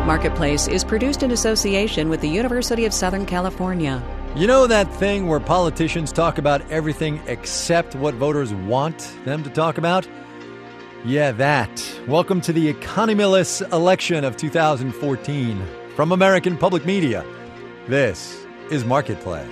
Marketplace is produced in association with the University of Southern California. You know that thing where politicians talk about everything except what voters want them to talk about? Yeah, that. Welcome to the economyless election of 2014. From American Public Media, this is Marketplace.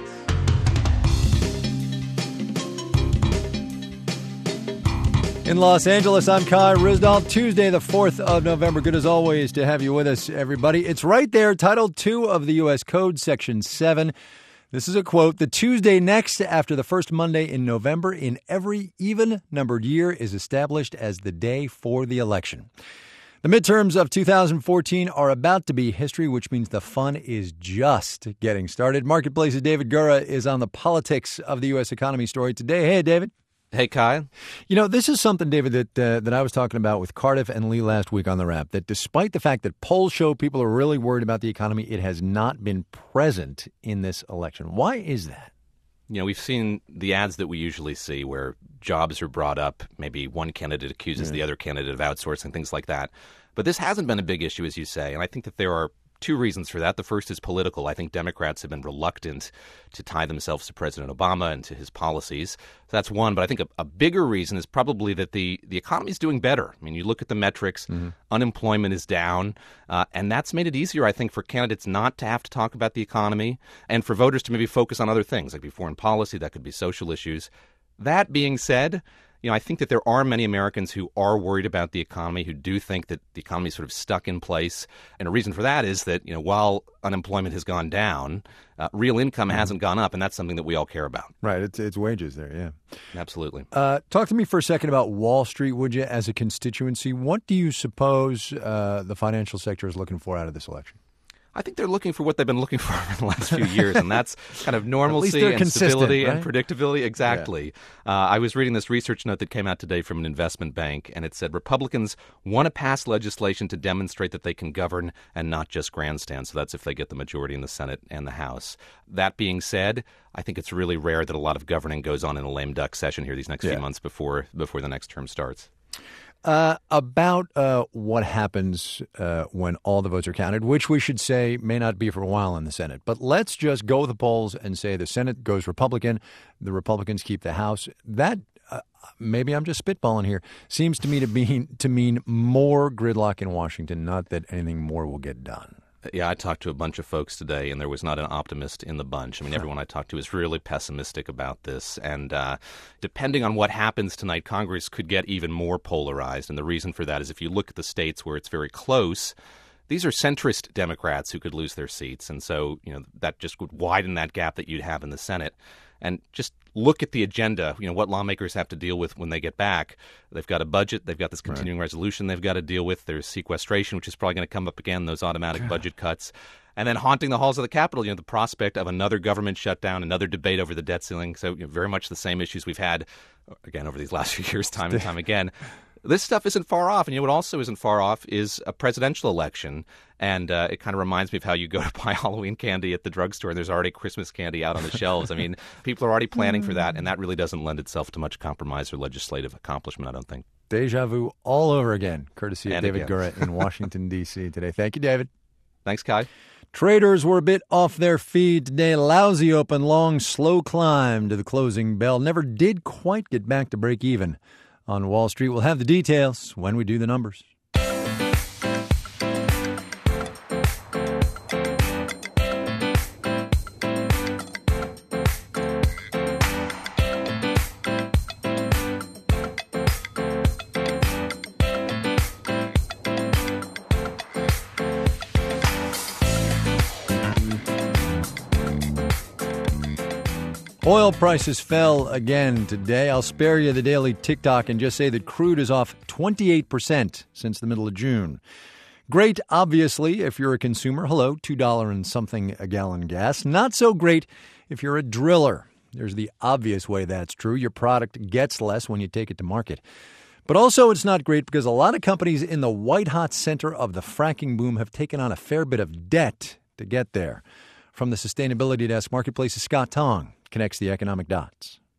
In Los Angeles, I'm Kai Ryssdal. Tuesday, the 4th of November. Good as always to have you with us, everybody. It's right there, Title II of the U.S. Code, Section 7. This is a quote. The Tuesday next after the first Monday in November in every even-numbered year is established as the day for the election. The midterms of 2014 are about to be history, which means the fun is just getting started. Marketplace's David Gura is on the politics of the U.S. economy story today. Hey, David. Hey, Kai. You know, this is something, David, that I was talking about with Cardiff and Lee last week on the Wrap, that despite the fact that polls show people are really worried about the economy, it has not been present in this election. Why is that? You know, we've seen the ads that we usually see where jobs are brought up. Maybe one candidate accuses the other candidate of outsourcing, things like that. But this hasn't been a big issue, as you say. And I think that there are two reasons for that. The first is political. I think Democrats have been reluctant to tie themselves to President Obama and to his policies. So that's one. But I think a bigger reason is probably that the economy is doing better. I mean, you look at the metrics, unemployment is down, and that's made it easier, I think, for candidates not to have to talk about the economy and for voters to maybe focus on other things, like foreign policy, that could be social issues. That being said, you know, I think that there are many Americans who are worried about the economy, who do think that the economy is sort of stuck in place. And a reason for that is that, you know, while unemployment has gone down, real income hasn't gone up. And that's something that we all care about. Right. It's wages there. Yeah, absolutely. Talk to me for a second about Wall Street, would you, as a constituency? What do you suppose the financial sector is looking for out of this election? I think they're looking for what they've been looking for in the last few years, and that's kind of normalcy and stability, right? And predictability. Exactly. Yeah. I was reading this research note that came out today from an investment bank, and it said Republicans want to pass legislation to demonstrate that they can govern and not just grandstand. So that's if they get the majority in the Senate and the House. That being said, I think it's really rare that a lot of governing goes on in a lame duck session here these next few months before the next term starts. About what happens when all the votes are counted, which we should say may not be for a while in the Senate. But let's just go with the polls and say the Senate goes Republican, the Republicans keep the House. That, maybe I'm just spitballing here, seems to me to mean more gridlock in Washington, not that anything more will get done. Yeah, I talked to a bunch of folks today, and there was not an optimist in the bunch. I mean, everyone I talked to is really pessimistic about this. And depending on what happens tonight, Congress could get even more polarized. And the reason for that is if you look at the states where it's very close, these are centrist Democrats who could lose their seats. And so, you know, that just would widen that gap that you'd have in the Senate. And just look at the agenda, you know, what lawmakers have to deal with when they get back. They've got a budget. They've got this continuing resolution they've got to deal with. There's sequestration, which is probably going to come up again, those automatic budget cuts. And then haunting the halls of the Capitol, you know, the prospect of another government shutdown, another debate over the debt ceiling. So, you know, very much the same issues we've had, again, over these last few years, time and time again. This stuff isn't far off. And you know what also isn't far off is a presidential election. And it kind of reminds me of how you go to buy Halloween candy at the drugstore and there's already Christmas candy out on the shelves. I mean, people are already planning for that, and that really doesn't lend itself to much compromise or legislative accomplishment, I don't think. Deja vu all over again, courtesy of David Gura in Washington, D.C. today. Thank you, David. Thanks, Kai. Traders were a bit off their feed today. Lousy open, long, slow climb to the closing bell. Never did quite get back to break even on Wall Street. We'll have the details when we do the numbers. Oil prices fell again today. I'll spare you the daily tick-tock and just say that crude is off 28% since the middle of June. Great, obviously, if you're a consumer. Hello, $2 and something a gallon gas. Not so great if you're a driller. There's the obvious way that's true. Your product gets less when you take it to market. But also it's not great because a lot of companies in the white-hot center of the fracking boom have taken on a fair bit of debt to get there. From the Sustainability Desk, Marketplace's Scott Tong connects the economic dots.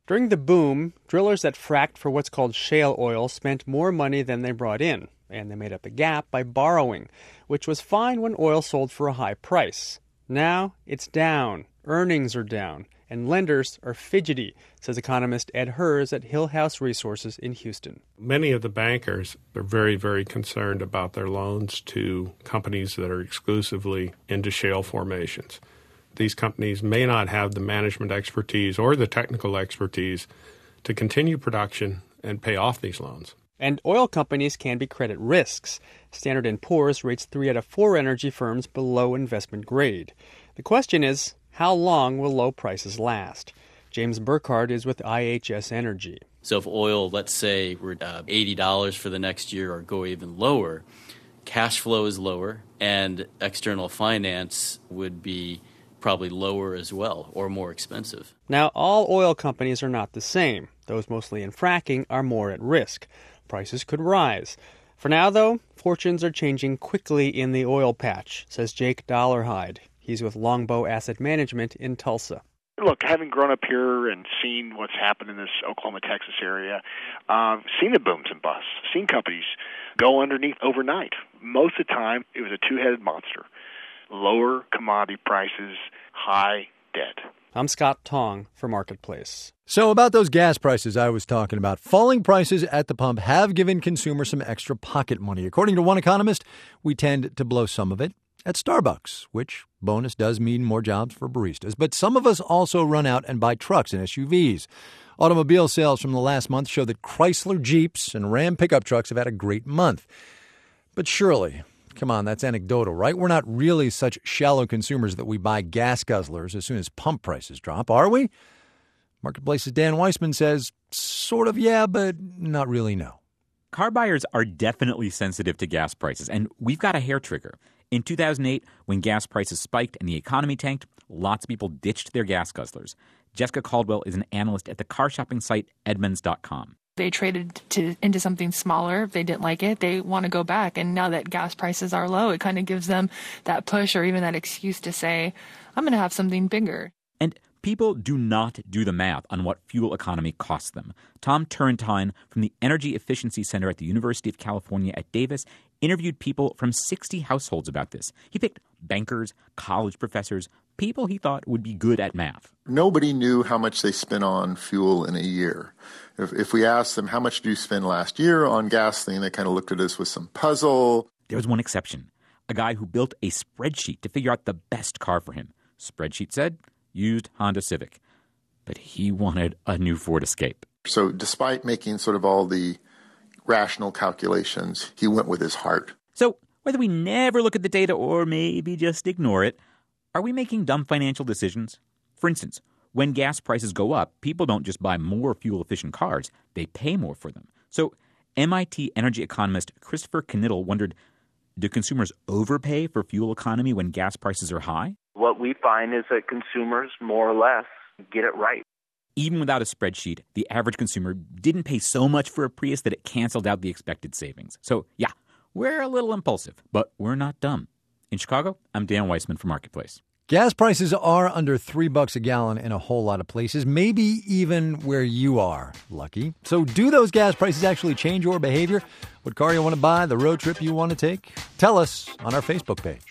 During the boom, drillers that fracked for what's called shale oil spent more money than they brought in, and they made up the gap by borrowing, which was fine when oil sold for a high price. Now it's down, earnings are down, and lenders are fidgety, says economist Ed Hers at Hill House Resources in Houston. Many of the bankers are very, very concerned about their loans to companies that are exclusively into shale formations. These companies may not have the management expertise or the technical expertise to continue production and pay off these loans. And oil companies can be credit risks. Standard & Poor's rates 3 out of 4 energy firms below investment grade. The question is, how long will low prices last? James Burkhardt is with IHS Energy. So if oil, let's say, we're $80 for the next year or go even lower, cash flow is lower and external finance would be probably lower as well or more expensive. Now, all oil companies are not the same. Those mostly in fracking are more at risk. Prices could rise. For now, though, fortunes are changing quickly in the oil patch, says Jake Dollarhide. He's with Longbow Asset Management in Tulsa. Look, having grown up here and seen what's happened in this Oklahoma, Texas area, seen the booms and busts, seen companies go underneath overnight. Most of the time, it was a two-headed monster. Lower commodity prices, high debt. I'm Scott Tong for Marketplace. So about those gas prices I was talking about, falling prices at the pump have given consumers some extra pocket money. According to one economist, we tend to blow some of it at Starbucks, which bonus does mean more jobs for baristas. But some of us also run out and buy trucks and SUVs. Automobile sales from the last month show that Chrysler Jeeps and Ram pickup trucks have had a great month. But surely, come on, that's anecdotal, right? We're not really such shallow consumers that we buy gas guzzlers as soon as pump prices drop, are we? Marketplace's Dan Weissman says, sort of yeah, but not really no. Car buyers are definitely sensitive to gas prices, and we've got a hair trigger. In 2008, when gas prices spiked and the economy tanked, lots of people ditched their gas guzzlers. Jessica Caldwell is an analyst at the car shopping site Edmunds.com. They traded into something smaller. If they didn't like it, they want to go back. And now that gas prices are low, it kind of gives them that push or even that excuse to say, I'm going to have something bigger. And people do not do the math on what fuel economy costs them. Tom Turrentine from the Energy Efficiency Center at the University of California at Davis interviewed people from 60 households about this. He picked bankers, college professors, people he thought would be good at math. Nobody knew how much they spent on fuel in a year. If we asked them, how much did you spend last year on gasoline, they kind of looked at us with some puzzle. There was one exception, a guy who built a spreadsheet to figure out the best car for him. Spreadsheet said, used Honda Civic. But he wanted a new Ford Escape. So despite making sort of all the rational calculations, he went with his heart. So whether we never look at the data or maybe just ignore it, are we making dumb financial decisions? For instance, when gas prices go up, people don't just buy more fuel-efficient cars, they pay more for them. So MIT energy economist Christopher Knittel wondered, do consumers overpay for fuel economy when gas prices are high? What we find is that consumers, more or less, get it right. Even without a spreadsheet, the average consumer didn't pay so much for a Prius that it canceled out the expected savings. So, yeah, we're a little impulsive, but we're not dumb. In Chicago, I'm Dan Weissman for Marketplace. Gas prices are under $3 a gallon in a whole lot of places, maybe even where you are, Lucky. So do those gas prices actually change your behavior? What car you want to buy, the road trip you want to take? Tell us on our Facebook page.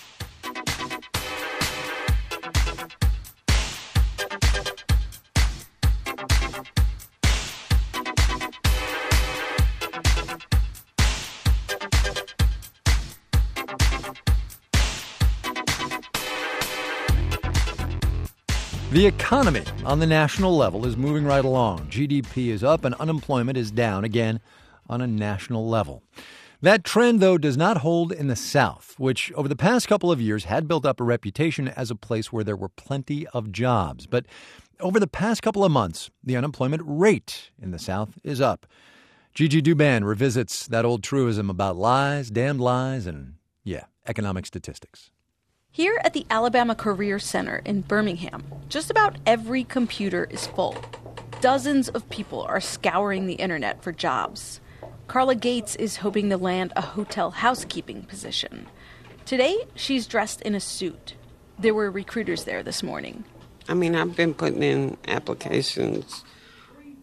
The economy on the national level is moving right along. GDP is up and unemployment is down again on a national level. That trend, though, does not hold in the South, which over the past couple of years had built up a reputation as a place where there were plenty of jobs. But over the past couple of months, the unemployment rate in the South is up. Gigi Douban revisits that old truism about lies, damned lies, and, economic statistics. Here at the Alabama Career Center in Birmingham, just about every computer is full. Dozens of people are scouring the internet for jobs. Carla Gates is hoping to land a hotel housekeeping position. Today, she's dressed in a suit. There were recruiters there this morning. I've been putting in applications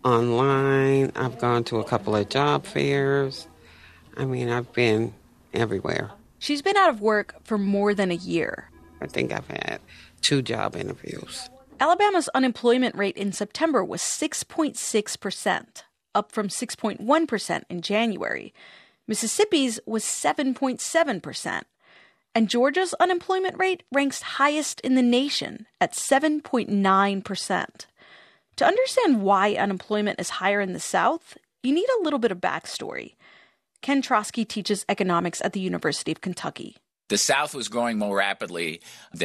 online. I've gone to a couple of job fairs. I've been everywhere. She's been out of work for more than a year. I think I've had 2 job interviews. Alabama's unemployment rate in September was 6.6%, up from 6.1% in January. Mississippi's was 7.7%. And Georgia's unemployment rate ranks highest in the nation at 7.9%. To understand why unemployment is higher in the South, you need a little bit of backstory. Ken Trotsky teaches economics at the University of Kentucky. The South was growing more rapidly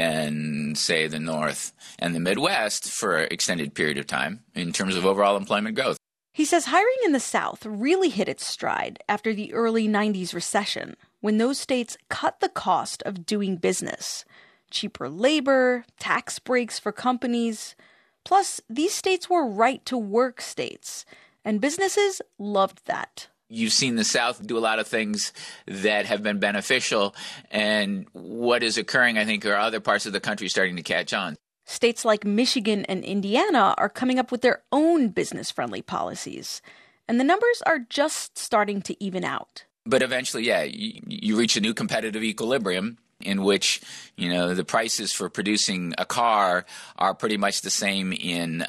than, say, the North and the Midwest for an extended period of time in terms of overall employment growth. He says hiring in the South really hit its stride after the early 90s recession, when those states cut the cost of doing business. Cheaper labor, tax breaks for companies. Plus, these states were right-to-work states, and businesses loved that. You've seen the South do a lot of things that have been beneficial, and what is occurring, I think, are other parts of the country starting to catch on. States like Michigan and Indiana are coming up with their own business-friendly policies, and the numbers are just starting to even out. But eventually, you reach a new competitive equilibrium in which, the prices for producing a car are pretty much the same in,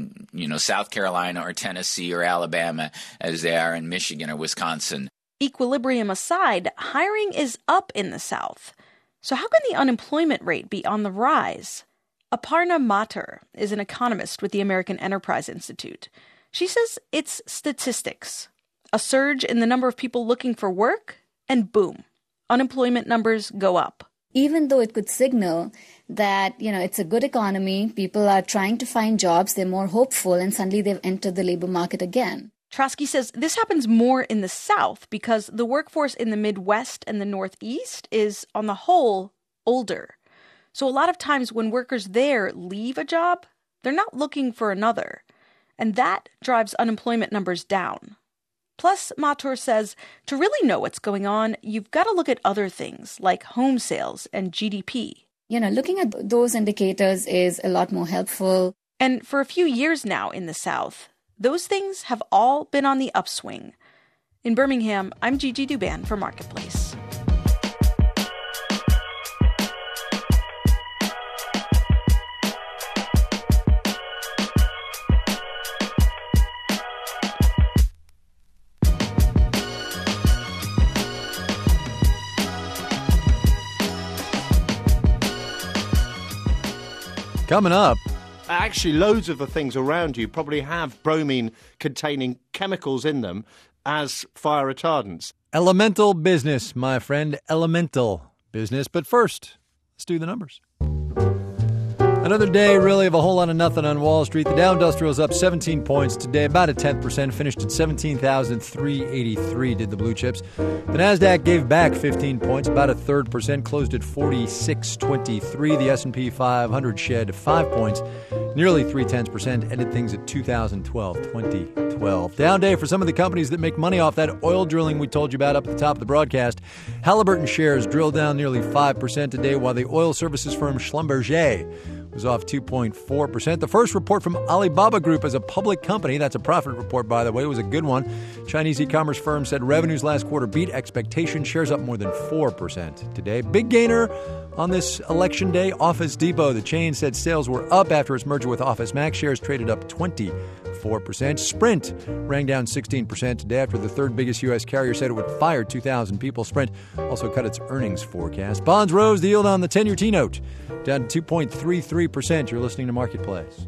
South Carolina or Tennessee or Alabama as they are in Michigan or Wisconsin. Equilibrium aside, hiring is up in the South. So how can the unemployment rate be on the rise? Aparna Mathur is an economist with the American Enterprise Institute. She says it's statistics. A surge in the number of people looking for work, and boom, unemployment numbers go up. Even though it could signal that, it's a good economy, people are trying to find jobs, they're more hopeful, and suddenly they've entered the labor market again. Trotsky says this happens more in the South because the workforce in the Midwest and the Northeast is, on the whole, older. So a lot of times when workers there leave a job, they're not looking for another. And that drives unemployment numbers down. Plus, Mathur says, to really know what's going on, you've got to look at other things like home sales and GDP. Looking at those indicators is a lot more helpful. And for a few years now in the South, those things have all been on the upswing. In Birmingham, I'm Gigi Douban for Marketplace. Coming up. Actually, loads of the things around you probably have bromine containing chemicals in them as fire retardants. Elemental business, my friend. Elemental business. But first, let's do the numbers. Another day, really, of a whole lot of nothing on Wall Street. The Dow Industrial is up 17 points today, about a 10%, finished at 17,383, did the blue chips. The Nasdaq gave back 15 points, about a 3%, closed at 4623. The S&P 500 shed 5 points, nearly 0.3%, ended things at 2012. Down day for some of the companies that make money off that oil drilling we told you about up at the top of the broadcast. Halliburton shares drilled down nearly 5% today, while the oil services firm Schlumberger was off 2.4%. The first report from Alibaba Group as a public company, that's a profit report, by the way, was a good one. Chinese e-commerce firm said revenues last quarter beat expectations, shares up more than 4% today. Big gainer on this election day, Office Depot. The chain said sales were up after its merger with Office Max. Shares traded up 24%. Sprint rang down 16% today after the third biggest U.S. carrier said it would fire 2,000 people. Sprint also cut its earnings forecast. Bonds rose, the yield on the 10-year T-note down to 2.33%. You're listening to Marketplace.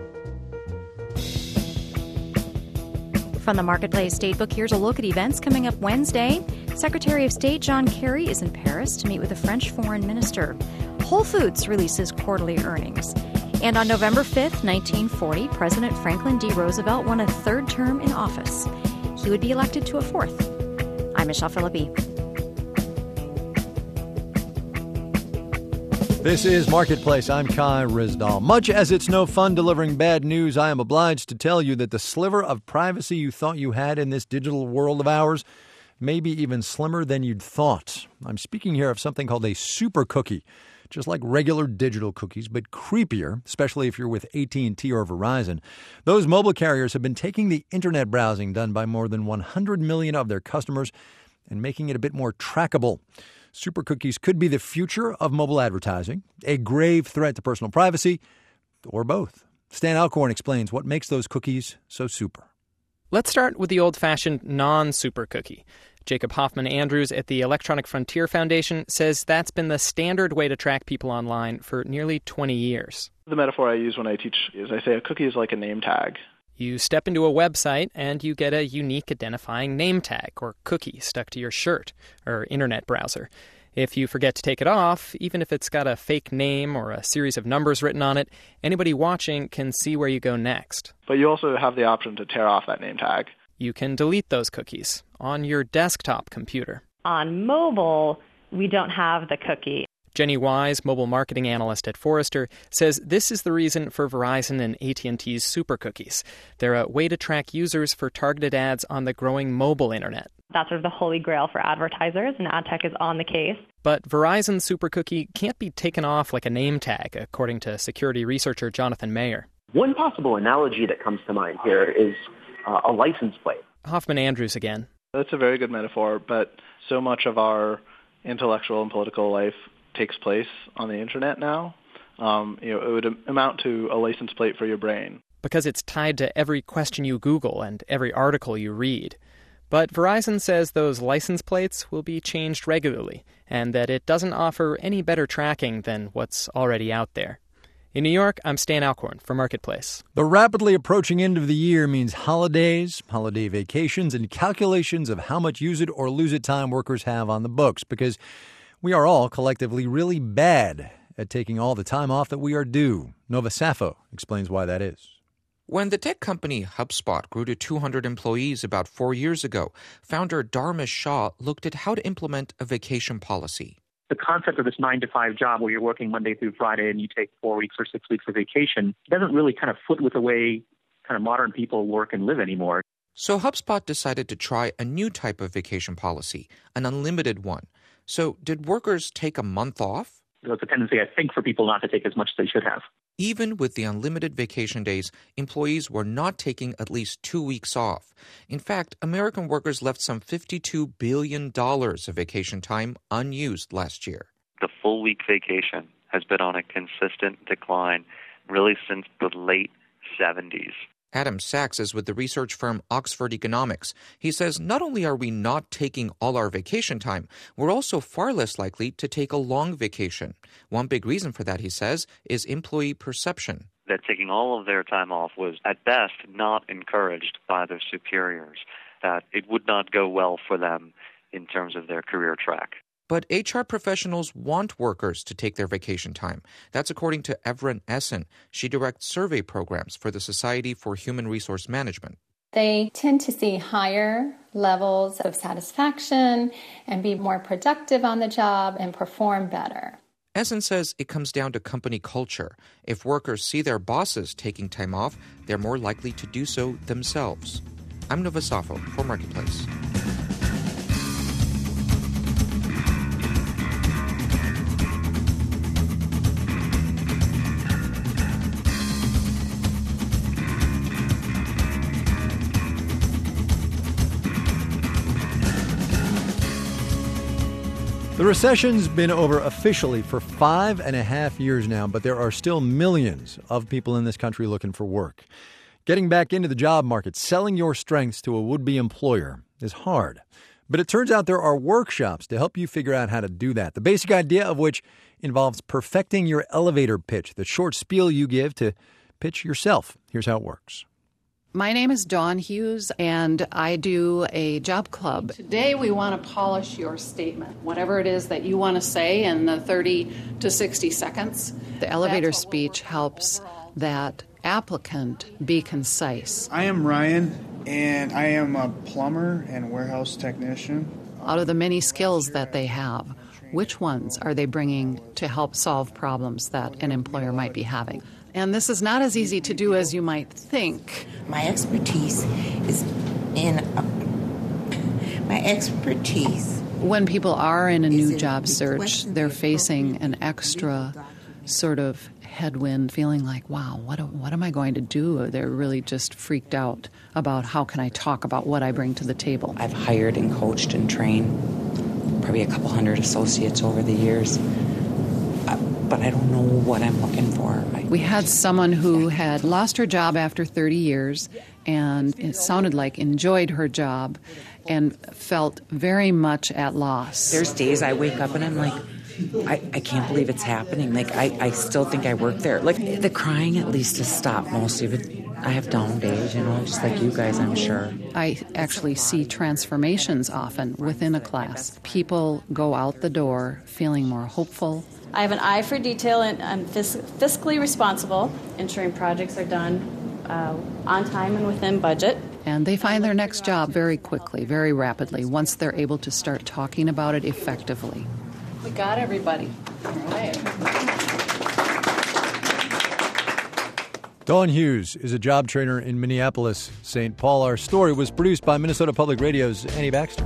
From the Marketplace Statebook, here's a look at events coming up Wednesday. Secretary of State John Kerry is in Paris to meet with the French foreign minister. Whole Foods releases quarterly earnings. And on November 5th, 1940, President Franklin D. Roosevelt won a third term in office. He would be elected to a fourth. I'm Michelle Philippi. This is Marketplace. I'm Kai Rizdal. Much as it's no fun delivering bad news, I am obliged to tell you that the sliver of privacy you thought you had in this digital world of ours maybe even slimmer than you'd thought. I'm speaking here of something called a super cookie, just like regular digital cookies, but creepier, especially if you're with AT&T or Verizon. Those mobile carriers have been taking the internet browsing done by more than 100 million of their customers and making it a bit more trackable. Super cookies could be the future of mobile advertising, a grave threat to personal privacy, or both. Stan Alcorn explains what makes those cookies so super. Let's start with the old-fashioned non-super cookie. Jacob Hoffman-Andrews at the Electronic Frontier Foundation says that's been the standard way to track people online for nearly 20 years. The metaphor I use when I teach is I say a cookie is like a name tag. You step into a website and you get a unique identifying name tag or cookie stuck to your shirt or internet browser. If you forget to take it off, even if it's got a fake name or a series of numbers written on it, anybody watching can see where you go next. But you also have the option to tear off that name tag. You can delete those cookies on your desktop computer. On mobile, we don't have the cookie. Jenny Wise, mobile marketing analyst at Forrester, says this is the reason for Verizon and AT&T's super cookies. They're a way to track users for targeted ads on the growing mobile internet. That's sort of the holy grail for advertisers, and ad tech is on the case. But Verizon's super cookie can't be taken off like a name tag, according to security researcher Jonathan Mayer. One possible analogy that comes to mind here is a license plate. Hoffman-Andrews again. That's a very good metaphor, but so much of our intellectual and political life takes place on the internet now. It would amount to a license plate for your brain. Because it's tied to every question you Google and every article you read. But Verizon says those license plates will be changed regularly and that it doesn't offer any better tracking than what's already out there. In New York, I'm Stan Alcorn for Marketplace. The rapidly approaching end of the year means holidays, holiday vacations, and calculations of how much use it or lose it time workers have on the books, because we are all collectively really bad at taking all the time off that we are due. Nova Safo explains why that is. When the tech company HubSpot grew to 200 employees about 4 years ago, founder Dharmesh Shah looked at how to implement a vacation policy. The concept of this 9-to-5 job where you're working Monday through Friday and you take 4 weeks or 6 weeks of vacation doesn't really kind of foot with the way kind of modern people work and live anymore. So HubSpot decided to try a new type of vacation policy, an unlimited one. So did workers take a month off? There's a tendency, I think, for people not to take as much as they should have. Even with the unlimited vacation days, employees were not taking at least 2 weeks off. In fact, American workers left some $52 billion of vacation time unused last year. The full week vacation has been on a consistent decline really since the late 70s. Adam Sachs is with the research firm Oxford Economics. He says not only are we not taking all our vacation time, we're also far less likely to take a long vacation. One big reason for that, he says, is employee perception. That taking all of their time off was, at best, not encouraged by their superiors, that it would not go well for them in terms of their career track. But HR professionals want workers to take their vacation time. That's according to Evren Essen. She directs survey programs for the Society for Human Resource Management. They tend to see higher levels of satisfaction and be more productive on the job and perform better. Essen says it comes down to company culture. If workers see their bosses taking time off, they're more likely to do so themselves. I'm Nova Safo for Marketplace. The recession's been over officially for 5.5 years now, but there are still millions of people in this country looking for work. Getting back into the job market, selling your strengths to a would-be employer is hard. But it turns out there are workshops to help you figure out how to do that, the basic idea of which involves perfecting your elevator pitch, the short spiel you give to pitch yourself. Here's how it works. My name is Dawn Hughes, and I do a job club. Today we want to polish your statement, whatever it is that you want to say in the 30 to 60 seconds. The elevator speech helps that applicant be concise. I am Ryan, and I am a plumber and warehouse technician. Out of the many skills that they have, which ones are they bringing to help solve problems that an employer might be having? And this is not as easy to do as you might think. My expertise is in My expertise. When people are in a new job search, they're facing an extra sort of headwind, feeling like, wow, what am I going to do? They're really just freaked out about how can I talk about what I bring to the table. I've hired and coached and trained probably a couple hundred associates over the years, but I don't know what I'm looking for. We had someone who had lost her job after 30 years, and it sounded like enjoyed her job and felt very much at loss. There's days I wake up and I'm like, I can't believe it's happening. Like, I still think I work there. Like, the crying at least has stopped most of it. I have down days, just like you guys, I'm sure. I actually see transformations often within a class. People go out the door feeling more hopeful. I have an eye for detail and I'm fiscally responsible, ensuring projects are done on time and within budget. And they find their next job very quickly, very rapidly, once they're able to start talking about it effectively. We got everybody. All right. Dawn Hughes is a job trainer in Minneapolis, St. Paul. Our story was produced by Minnesota Public Radio's Annie Baxter.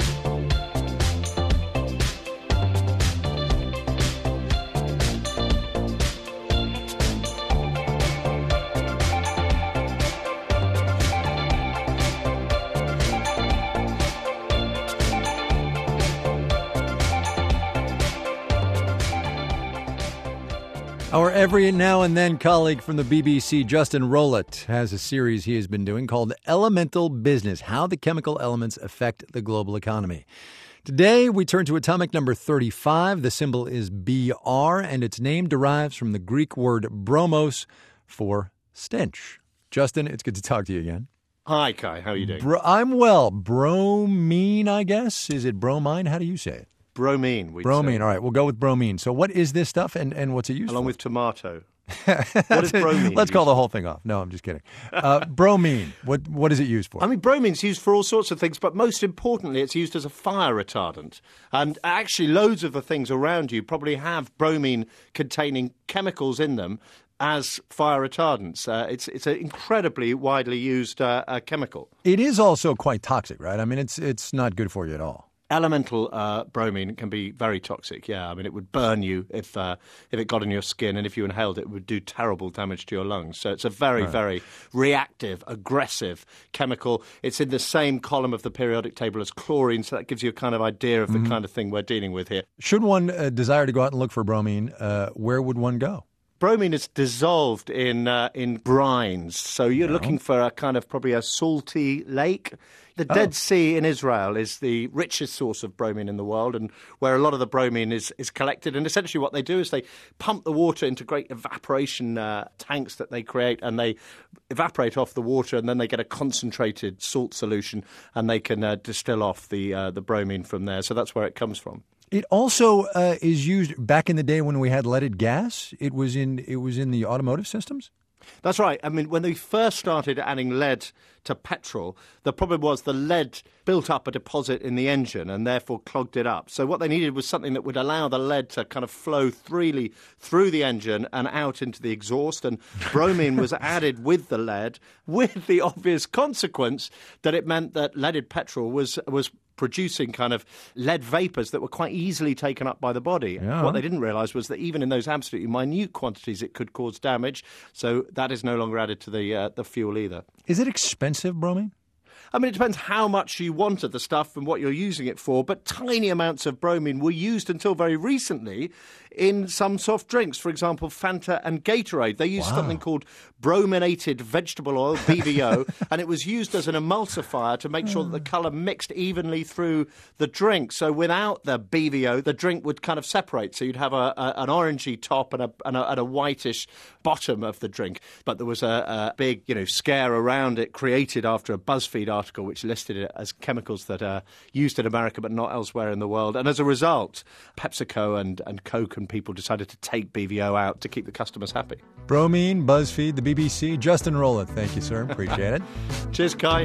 Our every now and then colleague from the BBC, Justin Rowlett, has a series he has been doing called Elemental Business, How the Chemical Elements Affect the Global Economy. Today, we turn to atomic number 35. The symbol is Br, and its name derives from the Greek word bromos for stench. Justin, it's good to talk to you again. Hi, Kai. How are you doing? I'm well. Bromine, I guess? Is it bromine? How do you say it? Bromine. Bromine. All right, we'll go with bromine. So what is this stuff and what's it used for? Along with tomato. What is bromine? Let's call the whole thing off. No, I'm just kidding. Bromine, what is it used for? I mean, bromine's used for all sorts of things, but most importantly, it's used as a fire retardant. And actually, loads of the things around you probably have bromine containing chemicals in them as fire retardants. It's an incredibly widely used chemical. It is also quite toxic, right? I mean, it's not good for you at all. Elemental bromine can be very toxic, yeah. I mean, it would burn you if it got in your skin, and if you inhaled it, it would do terrible damage to your lungs. So it's a very, very reactive, aggressive chemical. It's in the same column of the periodic table as chlorine, so that gives you a kind of idea of the kind of thing we're dealing with here. Should one desire to go out and look for bromine, where would one go? Bromine is dissolved in brines, so you're looking for a kind of probably a salty lake. The Dead Sea in Israel is the richest source of bromine in the world, and where a lot of the bromine is collected. And essentially what they do is they pump the water into great evaporation tanks that they create, and they evaporate off the water, and then they get a concentrated salt solution, and they can distill off the bromine from there. So that's where it comes from. It also is used back in the day when we had leaded gas. It was in the automotive systems? That's right. I mean, when they first started adding lead to petrol, the problem was the lead built up a deposit in the engine and therefore clogged it up. So what they needed was something that would allow the lead to kind of flow freely through the engine and out into the exhaust. And bromine was added with the lead, with the obvious consequence that it meant that leaded petrol was producing kind of lead vapors that were quite easily taken up by the body. Yeah. What they didn't realise was that even in those absolutely minute quantities, it could cause damage. So that is no longer added to the fuel either. Is it expensive, bromine? I mean, it depends how much you want of the stuff and what you're using it for, but tiny amounts of bromine were used until very recently in some soft drinks. For example, Fanta and Gatorade. They used something called brominated vegetable oil, BVO, and it was used as an emulsifier to make sure that the colour mixed evenly through the drink. So without the BVO, the drink would kind of separate. So you'd have an orangey top and a whitish bottom of the drink. But there was a big, scare around it created after a BuzzFeed article which listed it as chemicals that are used in America but not elsewhere in the world. And as a result, PepsiCo and Coke and people decided to take BVO out to keep the customers happy. Bromine, BuzzFeed, the BBC. Justin Rowlett, thank you, sir. Appreciate it. Cheers, Kai.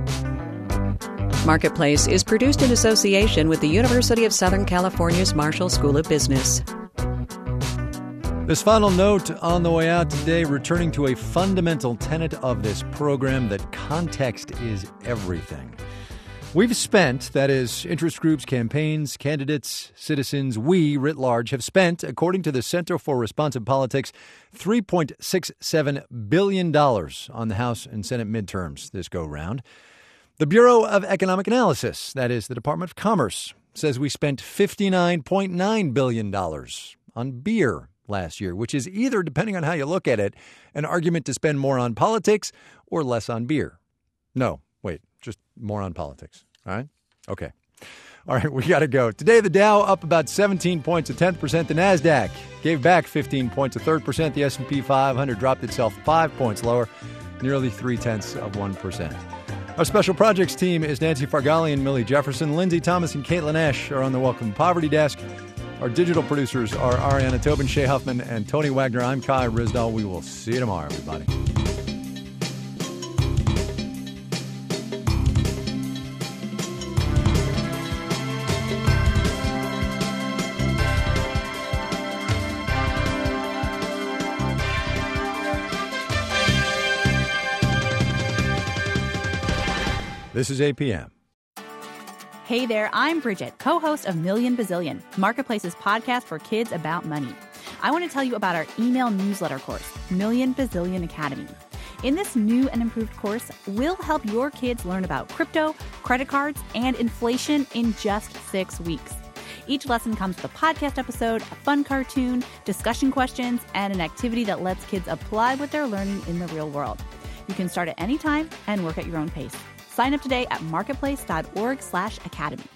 Marketplace is produced in association with the University of Southern California's Marshall School of Business. This final note on the way out today, returning to a fundamental tenet of this program, that context is everything. We've spent, that is, interest groups, campaigns, candidates, citizens, we writ large have spent, according to the Center for Responsive Politics, $3.67 billion on the House and Senate midterms this go-round. The Bureau of Economic Analysis, that is, the Department of Commerce, says we spent $59.9 billion on beer last year, which is either, depending on how you look at it, an argument to spend more on politics or less on beer. No, wait, just more on politics. All right? Okay. All right, we got to go. Today, the Dow up about 17 points, 1/10%. The NASDAQ gave back 15 points, 1/3%. The S&P 500 dropped itself 5 points lower, nearly 0.3%. Our special projects team is Nancy Fargali and Millie Jefferson. Lindsay Thomas and Caitlin Ash are on the Welcome Poverty Desk. Our digital producers are Ariana Tobin, Shay Huffman, and Tony Wagner. I'm Kai Ryssdal. We will see you tomorrow, everybody. This is APM. Hey there, I'm Bridget, co-host of Million Bazillion, Marketplace's podcast for kids about money. I want to tell you about our email newsletter course, Million Bazillion Academy. In this new and improved course, we'll help your kids learn about crypto, credit cards, and inflation in just 6 weeks. Each lesson comes with a podcast episode, a fun cartoon, discussion questions, and an activity that lets kids apply what they're learning in the real world. You can start at any time and work at your own pace. Sign up today at marketplace.org/academy.